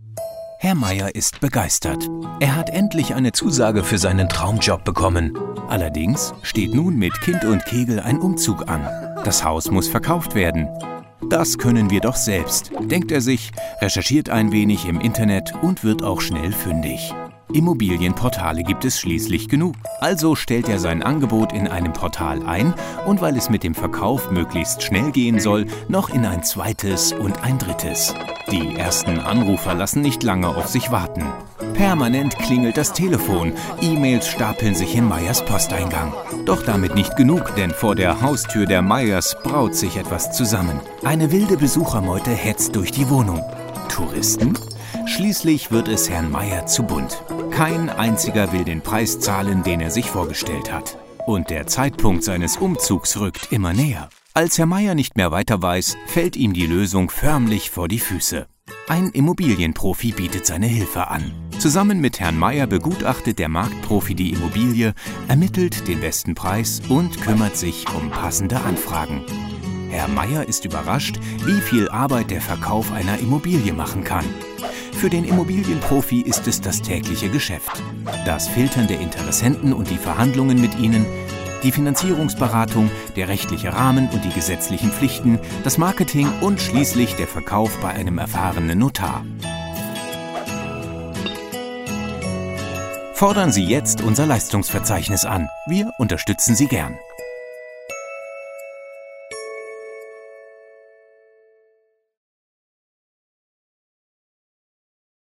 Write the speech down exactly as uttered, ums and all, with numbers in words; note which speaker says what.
Speaker 1: Herr Meier ist begeistert. Er hat endlich eine Zusage für seinen Traumjob bekommen. Allerdings steht nun mit Kind und Kegel ein Umzug an. Das Haus muss verkauft werden. Das können wir doch selbst, denkt er sich, recherchiert ein wenig im Internet und wird auch schnell fündig. Immobilienportale gibt es schließlich genug. Also stellt er sein Angebot in einem Portal ein und weil es mit dem Verkauf möglichst schnell gehen soll, noch in ein zweites und ein drittes. Die ersten Anrufer lassen nicht lange auf sich warten. Permanent klingelt das Telefon, E-Mails stapeln sich in Meiers Posteingang. Doch damit nicht genug, denn vor der Haustür der Meiers braut sich etwas zusammen. Eine wilde Besuchermeute hetzt durch die Wohnung. Touristen? Schließlich wird es Herrn Meier zu bunt. Kein einziger will den Preis zahlen, den er sich vorgestellt hat. Und der Zeitpunkt seines Umzugs rückt immer näher. Als Herr Meier nicht mehr weiter weiß, fällt ihm die Lösung förmlich vor die Füße. Ein Immobilienprofi bietet seine Hilfe an. Zusammen mit Herrn Meier begutachtet der Marktprofi die Immobilie, ermittelt den besten Preis und kümmert sich um passende Anfragen. Herr Meier ist überrascht, wie viel Arbeit der Verkauf einer Immobilie machen kann. Für den Immobilienprofi ist es das tägliche Geschäft. Das Filtern der Interessenten und die Verhandlungen mit ihnen, die Finanzierungsberatung, der rechtliche Rahmen und die gesetzlichen Pflichten, das Marketing und schließlich der Verkauf bei einem erfahrenen Notar. Fordern Sie jetzt unser Leistungsverzeichnis an. Wir unterstützen Sie gern.